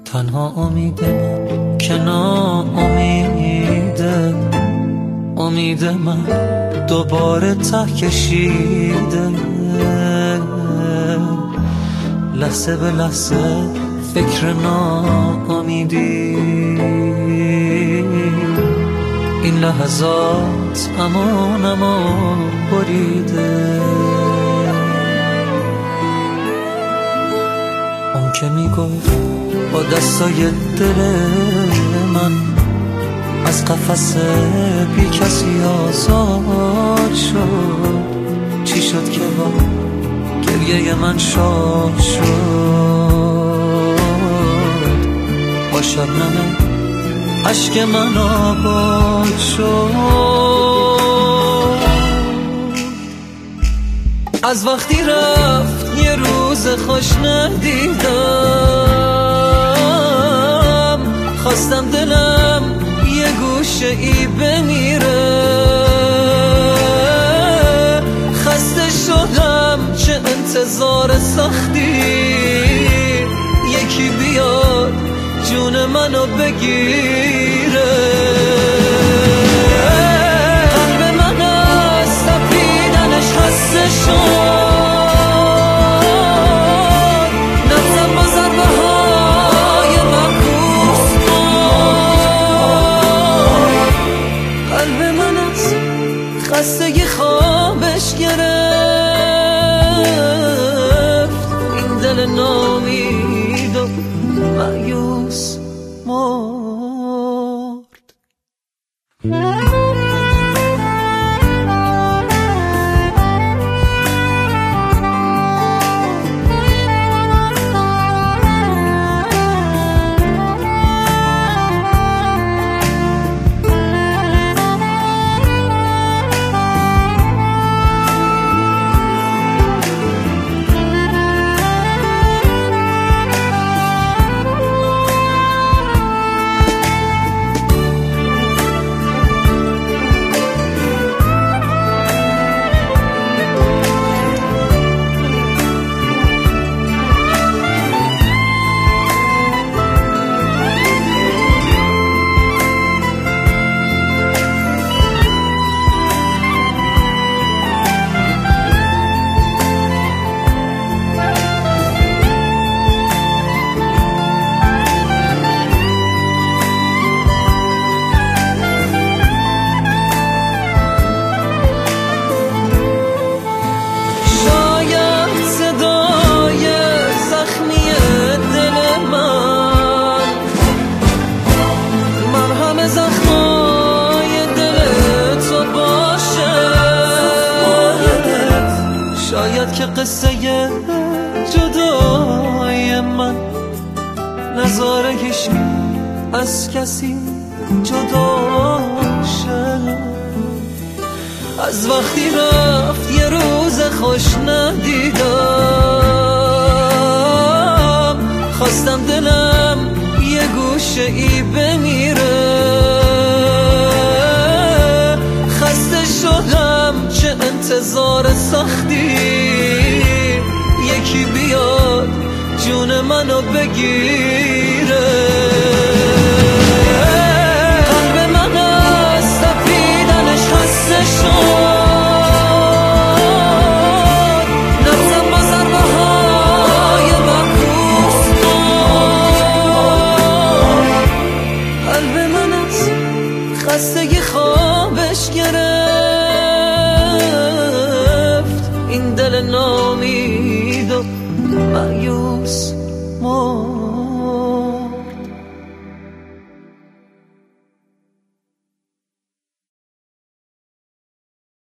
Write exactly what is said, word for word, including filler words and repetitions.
تنها امید من که ناامیده، امید من دوباره ته کشیده. لحظه به لحظه فکر ناامیدی، این لحظات امان امان بریده. اون که میگفت با دستای دل من از قفس بی کسی آزاد شد، چی شد که با گریه من شاد شد؟ با شبنم عشق من آباد شد. از وقتی رفت یه روز خوش ندیدم، خواستم دلم یه گوشه ای بمیره. خسته شدم چه انتظار سختی، یکی بیاد جون منو بگیره. قلب من از تپیدنش خسته شد، نبزم با ضربه های معکوس کن. قلب من از خستگی خوابش گرفت، این دل نامید و مایوس مرد. شاید که قصه جدای من نذاره هیچ از کسی جدا شه. از وقتی رفت یه روز خوش ندیدم، خواستم دلم یه گوشه ای بمیره. خسته شدم چه انتظار سختی، یکی بیاد جون منو بگیره. قلب من از تپیدنش خسته شد، نبزم با ضربه های معکوس کن. قلب من از خستگی خوابش گرفت، این دل نامید و مایوس مرد.